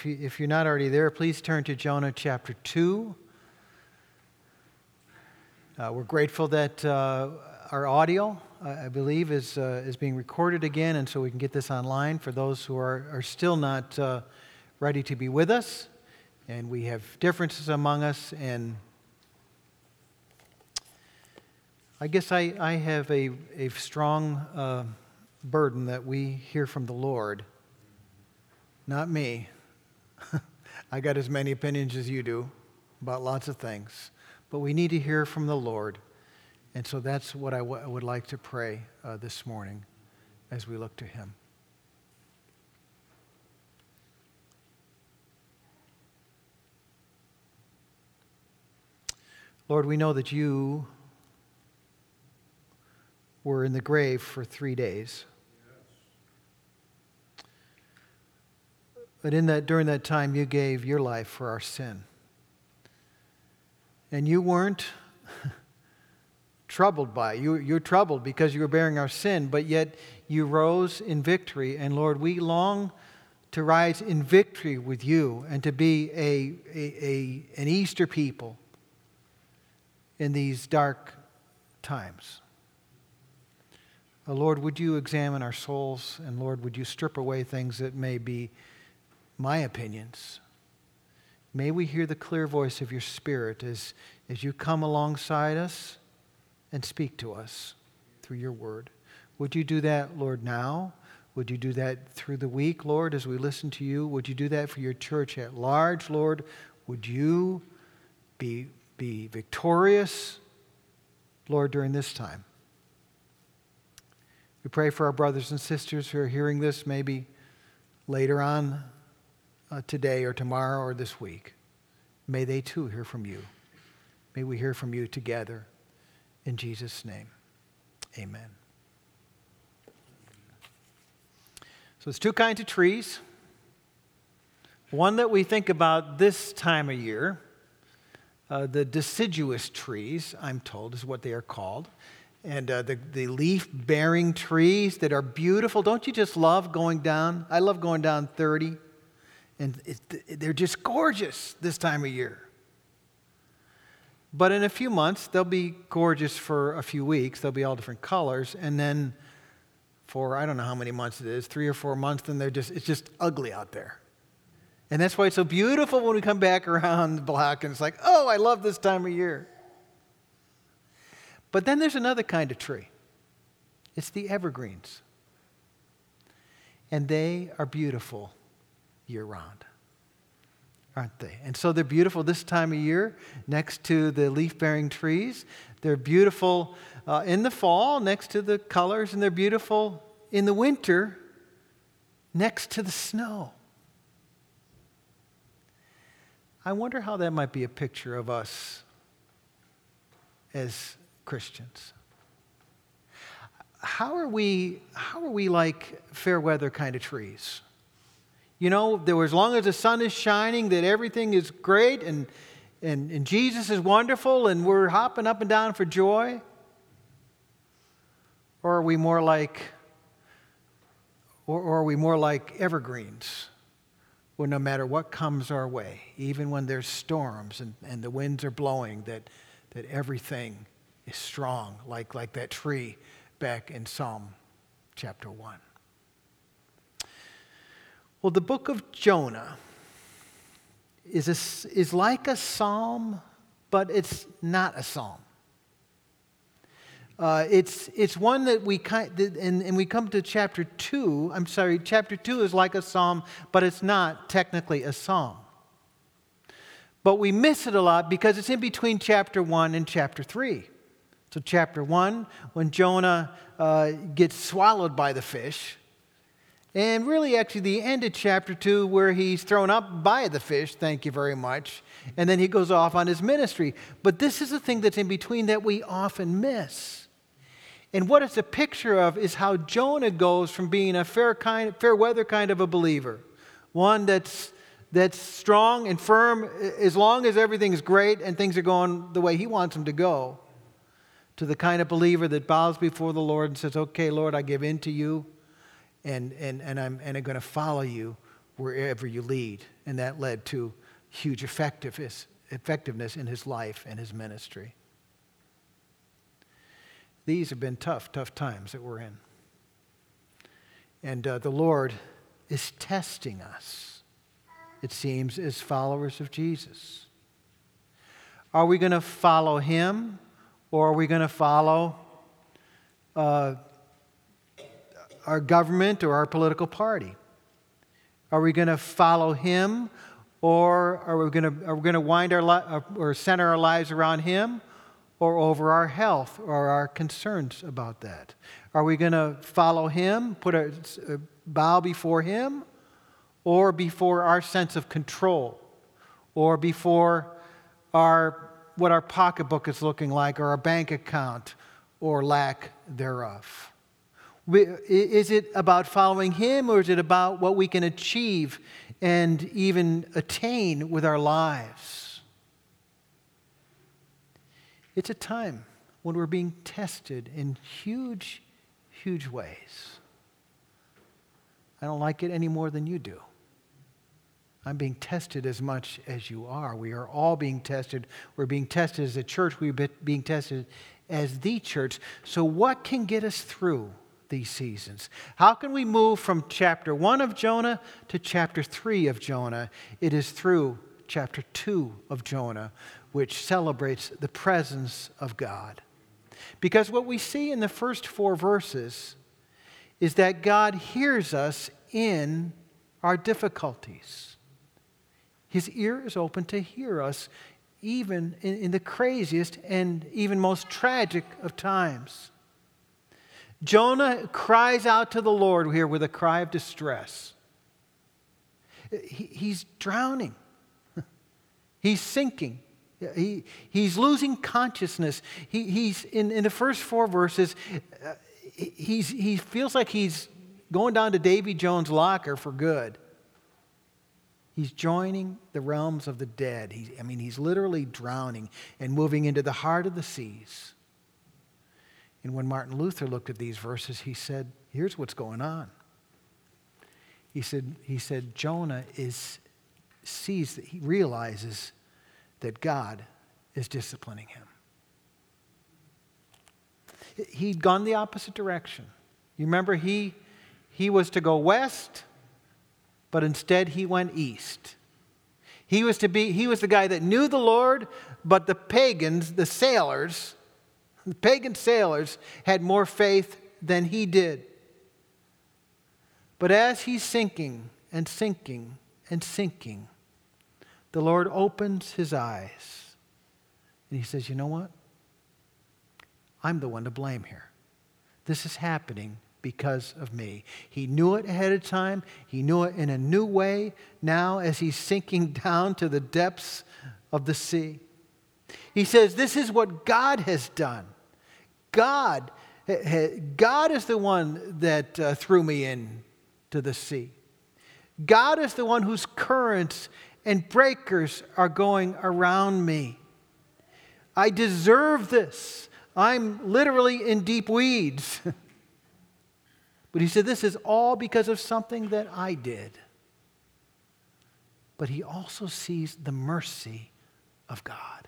if you're not already there, please turn to Jonah chapter 2. We're grateful that our audio, I believe, is being recorded again, and so we can get this online for those who are still not ready to be with us. And we have differences among us, and I guess I have a strong burden that we hear from the Lord. Not me. I got as many opinions as you do about lots of things. But we need to hear from the Lord. And so that's what I would like to pray this morning as we look to Him. Lord, we know that you were in the grave for 3 days. But during that time, you gave your life for our sin. And you weren't troubled by it. You're troubled because you were bearing our sin, but yet you rose in victory. And Lord, we long to rise in victory with you and to be an Easter people in these dark times. Lord, would you examine our souls? And Lord, would you strip away things that may be my opinions? May we hear the clear voice of your Spirit as you come alongside us and speak to us through your word. Would you do that, Lord, now? Would you do that through the week, Lord, as we listen to you? Would you do that for your church at large, Lord? Would you be victorious, Lord, during this time? We pray for our brothers and sisters who are hearing this maybe later on today or tomorrow or this week. May they too hear from you. May we hear from you together. In Jesus' name, amen. So there's two kinds of trees. One that we think about this time of year, the deciduous trees, I'm told, is what they are called. And the leaf-bearing trees that are beautiful. Don't you just love going down? I love going down 30. And they're just gorgeous this time of year. But in a few months, they'll be gorgeous for a few weeks. They'll be all different colors. And then for, I don't know how many months it is, 3 or 4 months, then it's just ugly out there. And that's why it's so beautiful when we come back around the block and it's like, oh, I love this time of year. But then there's another kind of tree. It's the evergreens. And they are beautiful year-round, aren't they? And so they're beautiful this time of year next to the leaf-bearing trees. They're beautiful in the fall next to the colors, and they're beautiful in the winter next to the snow. I wonder how that might be a picture of us as Christians. How are we like fair weather kind of trees? You know, as long as the sun is shining, that everything is great and Jesus is wonderful and we're hopping up and down for joy? Or are we more like evergreens, where no matter what comes our way, even when there's storms and the winds are blowing, that everything is strong, like that tree back in Psalm chapter 1. Well, the book of Jonah is like a psalm, but it's not a psalm. It's one that we come to chapter 2. I'm sorry, chapter 2 is like a psalm, but it's not technically a psalm. But we miss it a lot because it's in between chapter 1 and chapter 3. So chapter 1, when Jonah gets swallowed by the fish, and really actually the end of chapter 2 where he's thrown up by the fish, thank you very much, and then he goes off on his ministry. But this is the thing that's in between that we often miss. And what it's a picture of is how Jonah goes from being a fair weather kind of a believer, one that's strong and firm as long as everything's great and things are going the way he wants them to go, to the kind of believer that bows before the Lord and says, okay, Lord, I give in to you and I'm going to follow you wherever you lead. And that led to huge effectiveness in his life and his ministry. These have been tough times that we're in. And the Lord is testing us, it seems, as followers of Jesus. Are we going to follow him, or are we going to follow our government or our political party? Are we going to follow him, or are we going to wind or center our lives around him, or over our health or our concerns about that? Are we going to follow him, bow before him, or before our sense of control, or before what our pocketbook is looking like, or our bank account, or lack thereof? Is it about following him, or is it about what we can achieve and even attain with our lives? It's a time when we're being tested in huge ways. I don't like it any more than you do. I'm being tested as much as you are. We are all being tested. We're being tested as a church. We're being tested as the church. So what can get us through these seasons? How can we move from chapter 1 of Jonah to chapter 3 of Jonah? It is through chapter 2 of Jonah, which celebrates the presence of God. Because what we see in the first 4 verses is that God hears us in our difficulties. His ear is open to hear us even in the craziest and even most tragic of times. Jonah cries out to the Lord here with a cry of distress. He's drowning. He's sinking. He's losing consciousness. He's in the first 4 verses, he feels like he's going down to Davy Jones' locker for good. He's joining the realms of the dead. He's literally drowning and moving into the heart of the seas. And when Martin Luther looked at these verses, he said, here's what's going on. He said Jonah he realizes that God is disciplining him. He'd gone the opposite direction. You remember he was to go west, but instead he went east. He was the guy that knew the Lord, but the pagans, the pagan sailors had more faith than he did. But as he's sinking and sinking and sinking, the Lord opens his eyes and he says, you know what? I'm the one to blame here. This is happening because of me. He knew it ahead of time. He knew it in a new way now as he's sinking down to the depths of the sea. He says, this is what God has done. God is the one that threw me into the sea. God is the one whose currents and breakers are going around me. I deserve this. I'm literally in deep weeds. But he said, this is all because of something that I did. But he also sees the mercy of God.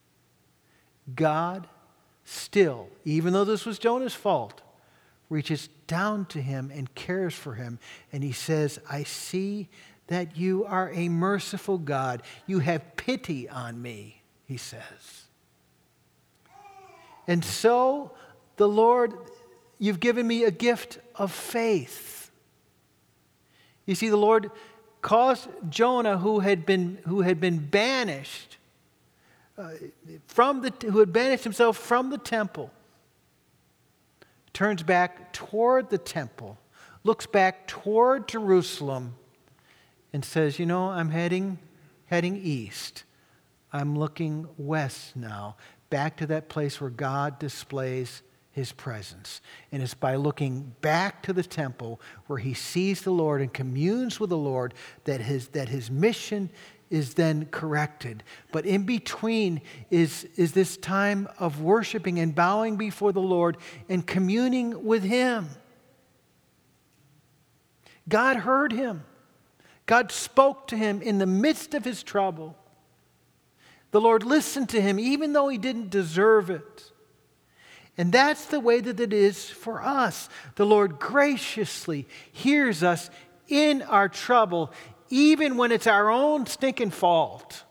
God still, even though this was Jonah's fault, reaches down to him and cares for him. And he says, I see that you are a merciful God. You have pity on me, he says. And so the Lord, you've given me a gift of faith. You see, the Lord caused Jonah, who had been banished, who had banished himself from the temple, turns back toward the temple, looks back toward Jerusalem, and says, you know, I'm heading east. I'm looking west now, back to that place where God displays his presence. And it's by looking back to the temple where he sees the Lord and communes with the Lord that his mission is then corrected. But in between is this time of worshiping and bowing before the Lord and communing with him. God heard him. God spoke to him in the midst of his trouble. The Lord listened to him even though he didn't deserve it. And that's the way that it is for us. The Lord graciously hears us in our trouble, even when it's our own stinking fault.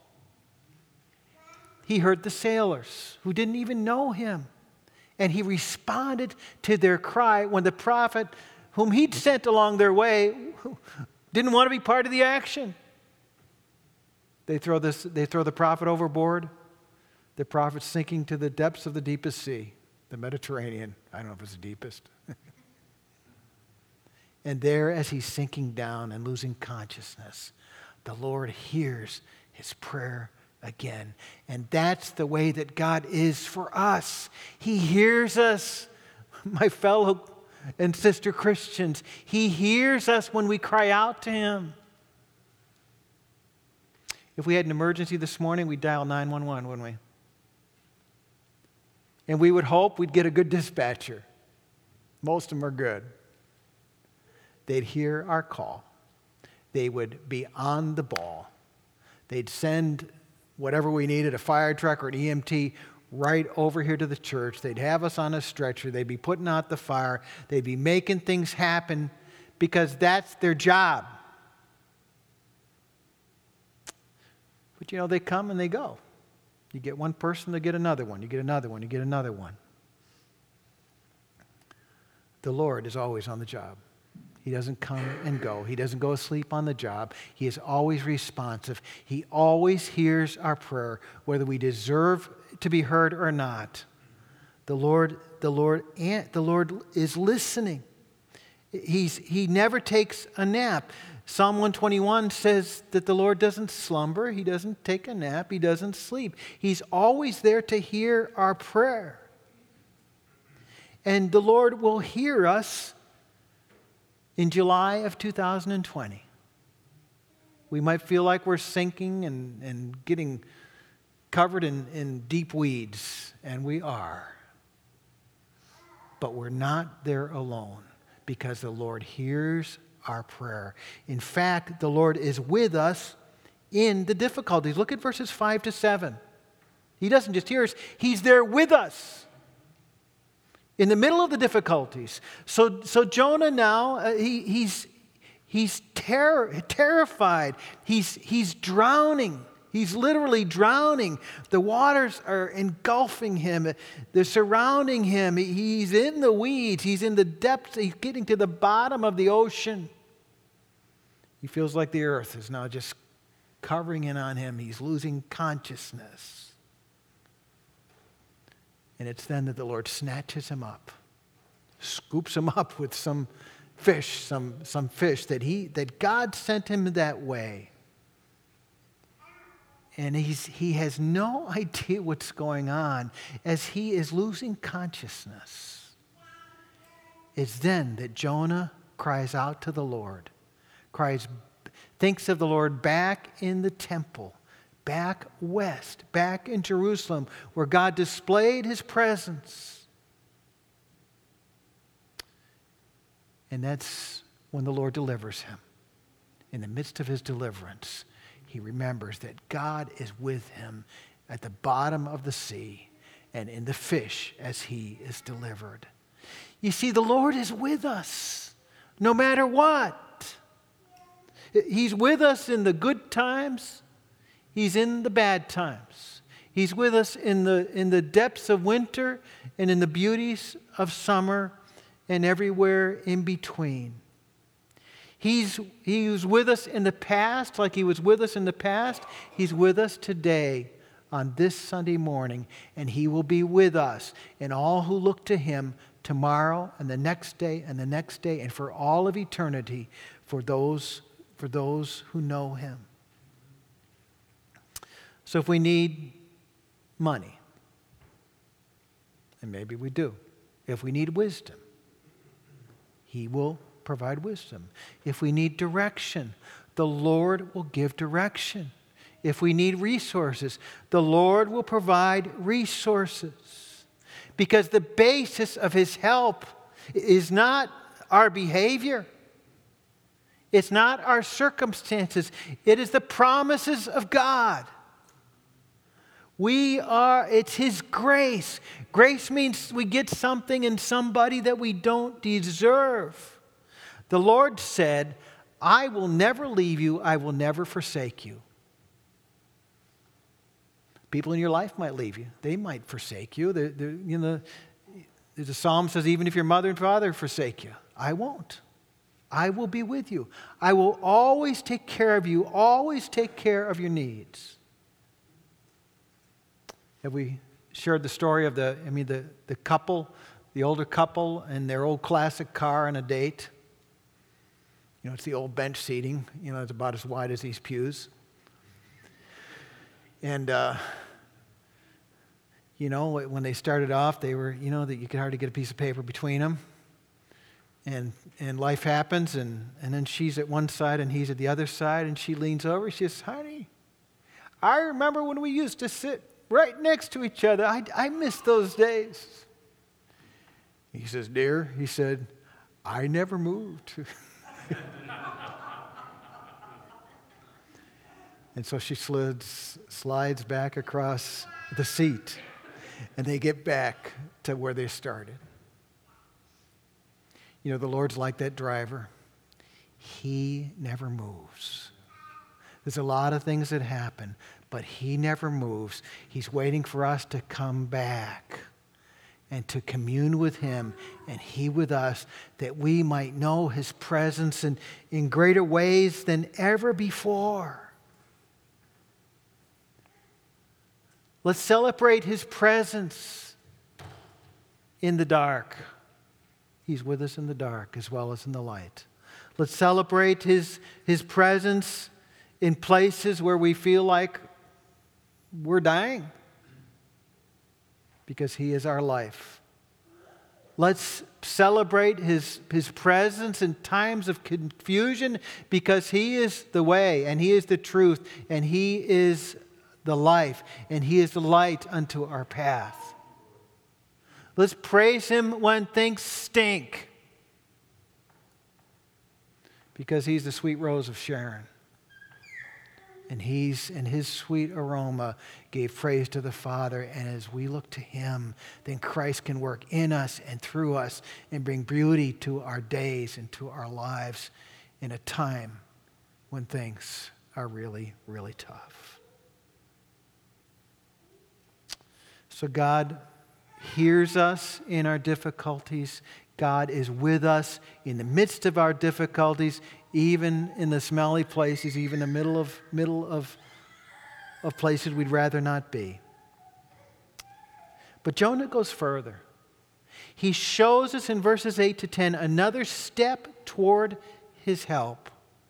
He heard the sailors who didn't even know him. And he responded to their cry when the prophet whom he'd sent along their way didn't want to be part of the action. They throw the prophet overboard. The prophet's sinking to the depths of the deepest sea, the Mediterranean. I don't know if it's the deepest. And there, as he's sinking down and losing consciousness, the Lord hears his prayer again. And that's the way that God is for us. He hears us, my fellow and sister Christians. He hears us when we cry out to him. If we had an emergency this morning, we'd dial 911, wouldn't we? And we would hope we'd get a good dispatcher. Most of them are good. They'd hear our call. They would be on the ball. They'd send whatever we needed, a fire truck or an EMT, right over here to the church. They'd have us on a stretcher. They'd be putting out the fire. They'd be making things happen because that's their job. But you know, they come and they go. You get one person, they get another one. You get another one, you get another one. The Lord is always on the job. He doesn't come and go. He doesn't go asleep on the job. He is always responsive. He always hears our prayer, whether we deserve to be heard or not. The Lord is listening. He never takes a nap. Psalm 121 says that the Lord doesn't slumber. He doesn't take a nap. He doesn't sleep. He's always there to hear our prayer. And the Lord will hear us in July of 2020. We might feel like we're sinking and getting covered in deep weeds, and we are. But we're not there alone because the Lord hears our prayer. In fact, the Lord is with us in the difficulties. Look at verses 5 to 7. He doesn't just hear us, he's there with us in the middle of the difficulties. So Jonah now, he's terrified. He's drowning. He's literally drowning. The waters are engulfing him. They're surrounding him. He's in the weeds. He's in the depths. He's getting to the bottom of the ocean. He feels like the earth is now just covering in on him. He's losing consciousness. And it's then that the Lord snatches him up, scoops him up with some fish, some fish that God sent him that way. And he has no idea what's going on as he is losing consciousness. It's then that Jonah cries out to the Lord, thinks of the Lord back in the temple, back west, back in Jerusalem, where God displayed his presence. And that's when the Lord delivers him. In the midst of his deliverance, he remembers that God is with him at the bottom of the sea and in the fish as he is delivered. You see, the Lord is with us no matter what. He's with us in the good times. He's in the bad times. He's with us in the depths of winter and in the beauties of summer and everywhere in between. He was with us in the past, like he was with us in the past. He's with us today on this Sunday morning, and he will be with us and all who look to him tomorrow and the next day and the next day and for all of eternity for those who know him. So if we need money, and maybe we do, if we need wisdom, he will provide wisdom. If we need direction, the Lord will give direction. If we need resources, the Lord will provide resources. Because the basis of his help is not our behavior. It's not our circumstances. It is the promises of God. It's His grace. Grace means we get something in somebody that we don't deserve. The Lord said, I will never leave you. I will never forsake you. People in your life might leave you. They might forsake you. The psalm says, even if your mother and father forsake you, I won't. I will be with you. I will always take care of you, always take care of your needs. Have we shared the story of the couple, the older couple and their old classic car on a date? It's the old bench seating. It's about as wide as these pews. And, when they started off, they were, that you could hardly get a piece of paper between them. And life happens, and then she's at one side and he's at the other side, and she leans over. She says, honey, I remember when we used to sit right next to each other. I miss those days. He says, dear, he said, I never moved. And so she slides back across the seat, and they get back to where they started. The Lord's like that driver. He never moves. There's a lot of things that happen, but He never moves. He's waiting for us to come back and to commune with Him and He with us, that we might know His presence in greater ways than ever before. Let's celebrate His presence in the dark. He's with us in the dark as well as in the light. Let's celebrate His presence in places where we feel like we're dying, because He is our life. Let's celebrate His presence in times of confusion, because He is the way, and He is the truth, and He is the life, and He is the light unto our path. Let's praise Him when things stink, because He's the sweet rose of Sharon. And His sweet aroma gave praise to the Father. And as we look to Him, then Christ can work in us and through us and bring beauty to our days and to our lives in a time when things are really, really tough. So God hears us in our difficulties. God is with us in the midst of our difficulties, even in the smelly places, even in the middle of places we'd rather not be. But Jonah goes further. He shows us in verses 8 to 10 another step toward His help.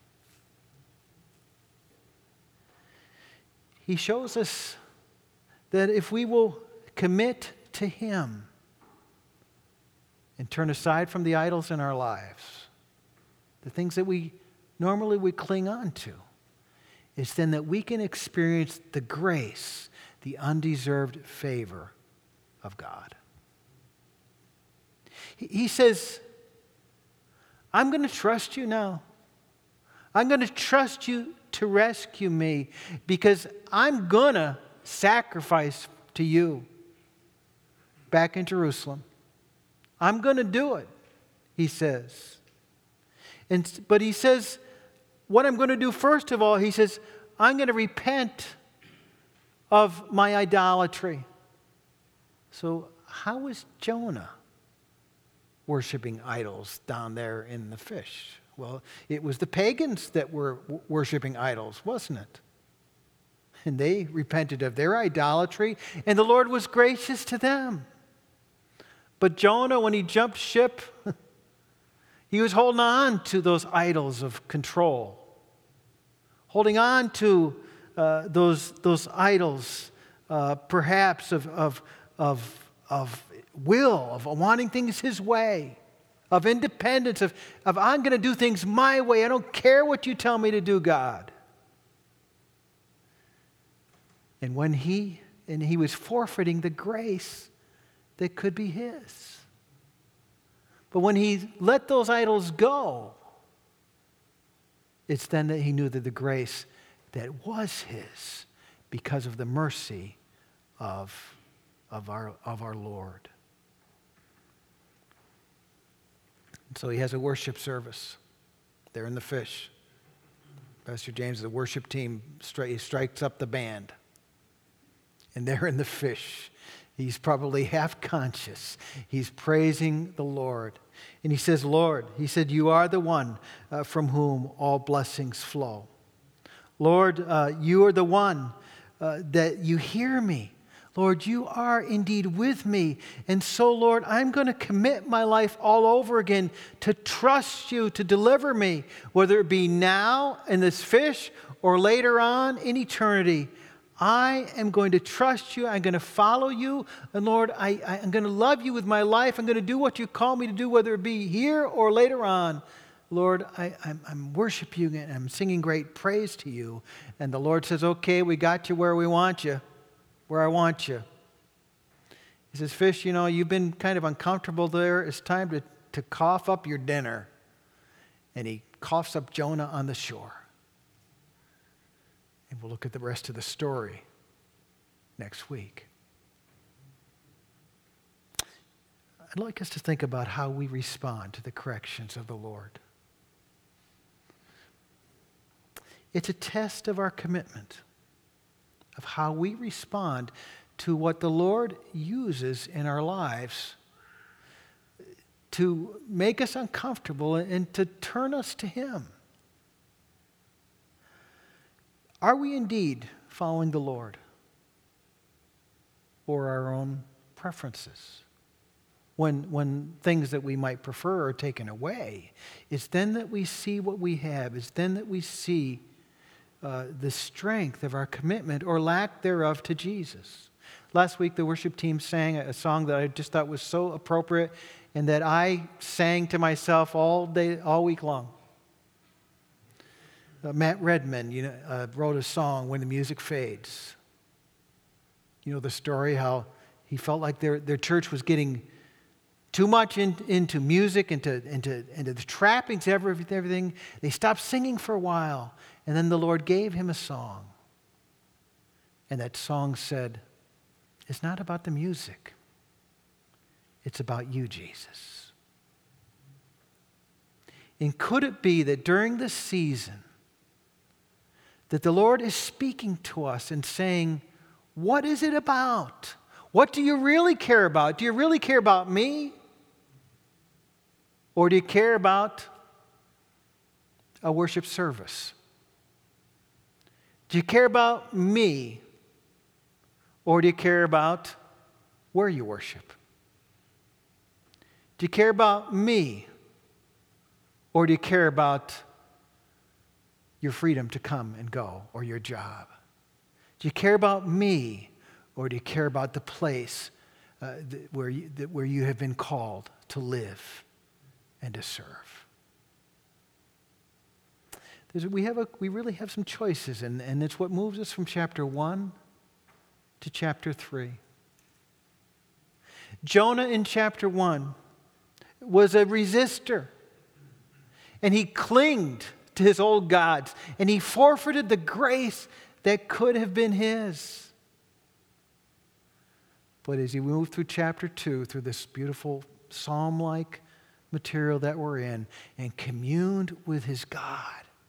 He shows us that if we will commit to Him and turn aside from the idols in our lives, the things that we normally would cling on to, is then that we can experience the grace, the undeserved favor of God. He says, I'm going to trust you now. I'm going to trust you to rescue me, because I'm going to sacrifice to you back in Jerusalem. I'm going to do it, he says. But he says, what I'm going to do first of all, he says, I'm going to repent of my idolatry. So how is Jonah worshiping idols down there in the fish? Well, it was the pagans that were worshiping idols, wasn't it? And they repented of their idolatry, and the Lord was gracious to them. But Jonah, when he jumped ship, he was holding on to those idols of control, holding on to those idols, perhaps of will, of wanting things his way, of independence, of I'm going to do things my way. I don't care what you tell me to do, God. And when he was forfeiting the grace that could be his. But when he let those idols go, It's then that he knew that the grace that was his because of the mercy of our Lord. And so he has a worship service there in the fish. Pastor James, the worship team, strikes up the band. And there in the fish, he's probably half conscious. He's praising the Lord. And he says, Lord, he said, you are the one from whom all blessings flow. Lord, you are the one that you hear me. Lord, you are indeed with me. And so, Lord, I'm going to commit my life all over again to trust you to deliver me, whether it be now in this fish or later on in eternity. I am going to trust you. I'm going to follow you. And Lord, I'm going to love you with my life. I'm going to do what you call me to do, whether it be here or later on. Lord, I'm worshiping you and I'm singing great praise to you. And the Lord says, okay, we got you where we want you. Where I want you. He says, fish, you've been kind of uncomfortable there. It's time to cough up your dinner. And he coughs up Jonah on the shore. And we'll look at the rest of the story next week. I'd like us to think about how we respond to the corrections of the Lord. It's a test of our commitment, of how we respond to what the Lord uses in our lives to make us uncomfortable and to turn us to Him. Are we indeed following the Lord or our own preferences? When things that we might prefer are taken away, it's then that we see what we have. It's then that we see the strength of our commitment or lack thereof to Jesus. Last week, the worship team sang a song that I just thought was so appropriate and that I sang to myself all week long. Matt Redman, wrote a song, When the Music Fades. You know the story, how he felt like their church was getting too much into music, into the trappings of everything. They stopped singing for a while. And then the Lord gave him a song. And that song said, it's not about the music. It's about you, Jesus. And could it be that during this season that the Lord is speaking to us and saying, what is it about? What do you really care about? Do you really care about me? Or do you care about a worship service? Do you care about me? Or do you care about where you worship? Do you care about me? Or do you care about your freedom to come and go or your job? Do you care about me? Or do you care about the place where you have been called to live and to serve? We really have some choices, and it's what moves us from chapter 1 to chapter 3. Jonah in chapter 1 was a resistor, and he clinged to his old gods, and he forfeited the grace that could have been his. But as he moved through chapter 2, through this beautiful psalm-like material that we're in, and communed with his God,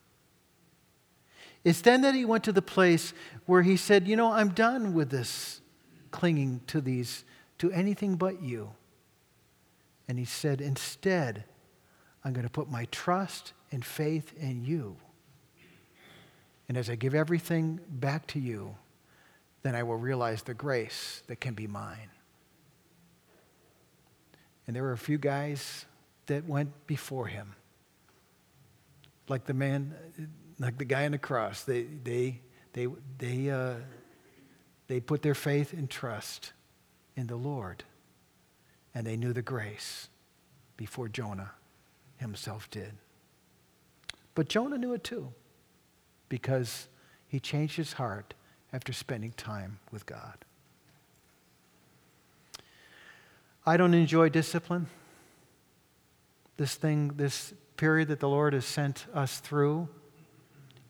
it's then that he went to the place where he said, I'm done with this clinging to anything but you. And he said, instead, I'm going to put my trust and faith in you. And as I give everything back to you, then I will realize the grace that can be mine. And there were a few guys that went before him. Like the guy on the cross. They put their faith and trust in the Lord. And they knew the grace before Jonah himself did. But Jonah knew it too, because he changed his heart after spending time with God. I don't enjoy discipline. This period that the Lord has sent us through,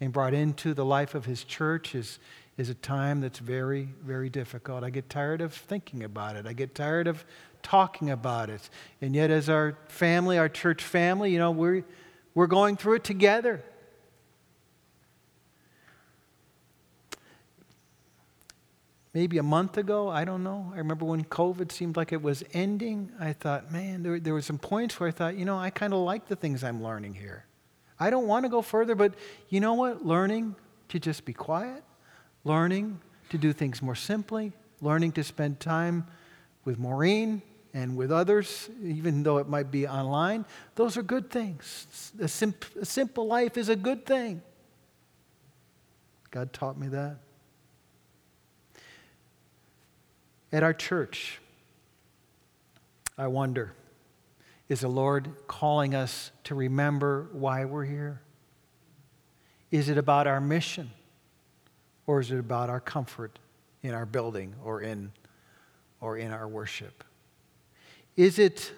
and brought into the life of his church is a time that's very, very difficult. I get tired of thinking about it. I get tired of talking about it. And yet as our family, our church family, we're going through it together. Maybe a month ago, I don't know. I remember when COVID seemed like it was ending. I thought, man, there were some points where I thought, I kind of like the things I'm learning here. I don't want to go further, but you know what? Learning to just be quiet, learning to do things more simply, learning to spend time with Maureen and with others, even though it might be online, those are good things. A simple life is a good thing. God taught me that. At our church, I wonder, is the Lord calling us to remember why we're here? Is it about our mission? Or is it about our comfort in our building or in our worship? Is it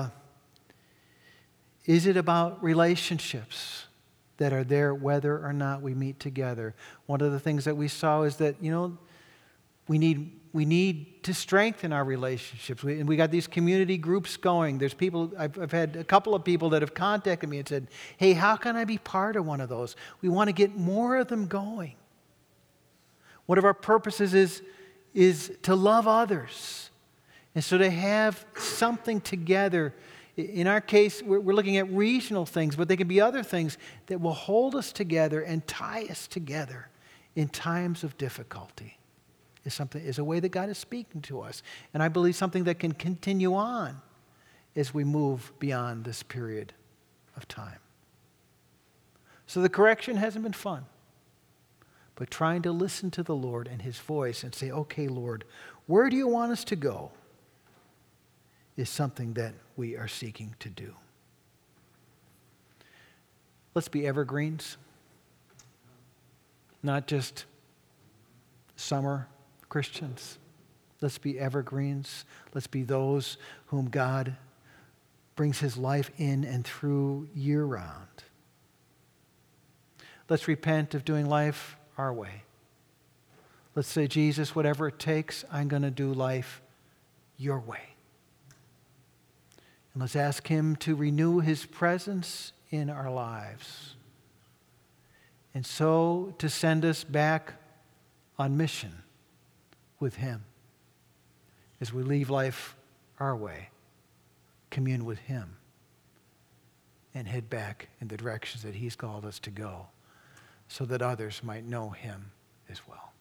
about relationships that are there whether or not we meet together? One of the things that we saw is that, we need to strengthen our relationships. We got these community groups going. There's people, I've had a couple of people that have contacted me and said, hey, how can I be part of one of those? We want to get more of them going. One of our purposes is to love others. And so to have something together, in our case, we're looking at regional things, but they can be other things that will hold us together and tie us together in times of difficulty. Is a way that God is speaking to us. And I believe something that can continue on as we move beyond this period of time. So the correction hasn't been fun. But trying to listen to the Lord and his voice and say, okay, Lord, where do you want us to go? Is something that we are seeking to do. Let's be evergreens. Not just summer Christians. Let's be evergreens. Let's be those whom God brings his life in and through year round. Let's repent of doing life our way. Let's say, Jesus, whatever it takes, I'm going to do life your way. And let's ask him to renew his presence in our lives. And so to send us back on mission with him as we leave life our way, commune with him, and head back in the directions that he's called us to go so that others might know him as well.